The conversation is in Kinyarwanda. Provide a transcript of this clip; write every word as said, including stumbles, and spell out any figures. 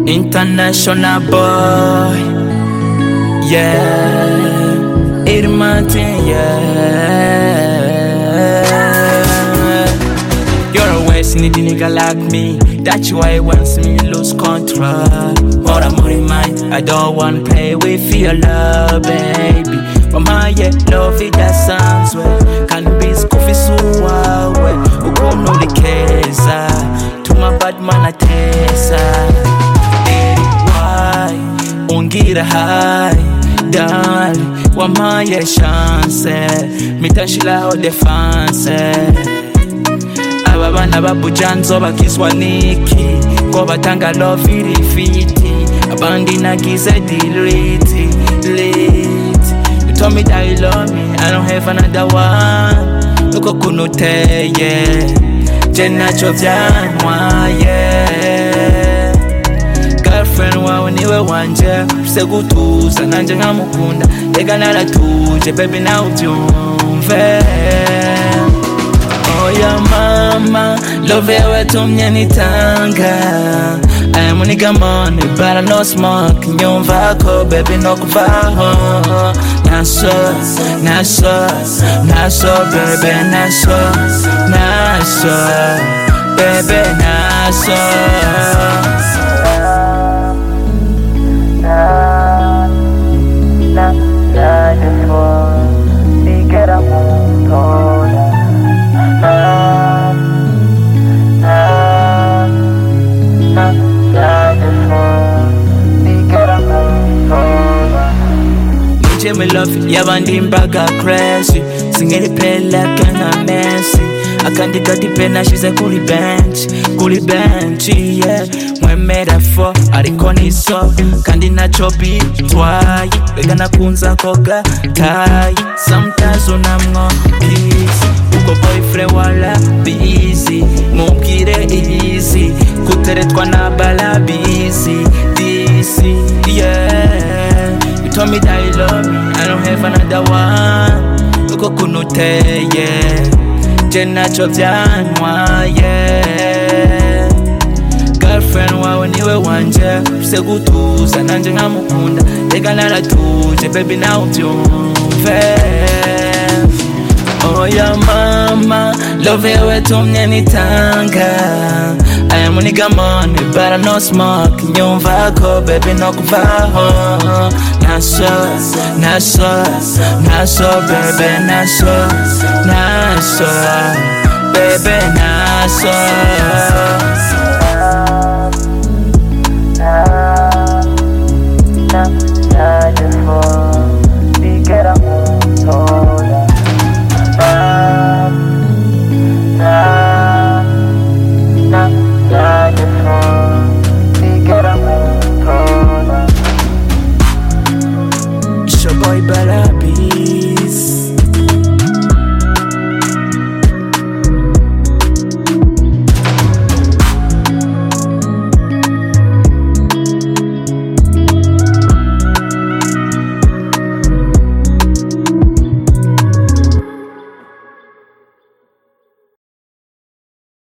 International boy, yeah, Eddie Martin, yeah. You're always need a nigga like me, that's why once me lose control. More than money, mine, I don't want to play with your love, baby. But my yeah, love it, that sounds well. Can be scoffy so wow, who gon' know the case, to my bad man, I taste, Ungira high, darling, wa my chance, mitashila o defense. Ababana babujanzo bakiswaniki, ko batanga love irifiti, abandi nagize delete, delete. You told me that you love me, I don't have another one. Look kunute, yeah, Jenna chovyan, yeah. Girlfriend wawe niwe wanje sekutuza nanje ngamukunda eka naratuje baby now ubyumve. Oh yeah mama, love yewe tumye nitanga. I am a nigga money but I no smoke nyumva ko baby no kuvaho. Naso, naso, naso baby naso, naso baby naso. Me love yabandi mbaga crazy singeli play like a Messi. I can't get the pen, she's a coolie bench, coolie bench, yeah. When metaphor, I recon so kandi na chopi twice. We gonna kunza koga tie. Sometimes when I'm not peace, uko boyfriend wala be easy, mukire easy, kuteretwa na bala busy, this yeah. You told me that you love me, I don't have another one. Uko kunute, yeah. Jenna chovyanwa, yeah. Girlfriend wawe niwe wanje sekutuza nanje ngamukunda eka naratuje baby now ubyumve. Oh yeah mama, love yewe tumye nitanga. I am a nigga money but I no smoke nyumva ko baby no kuvaho. Naso, naso, naso baby naso, naso baby naso.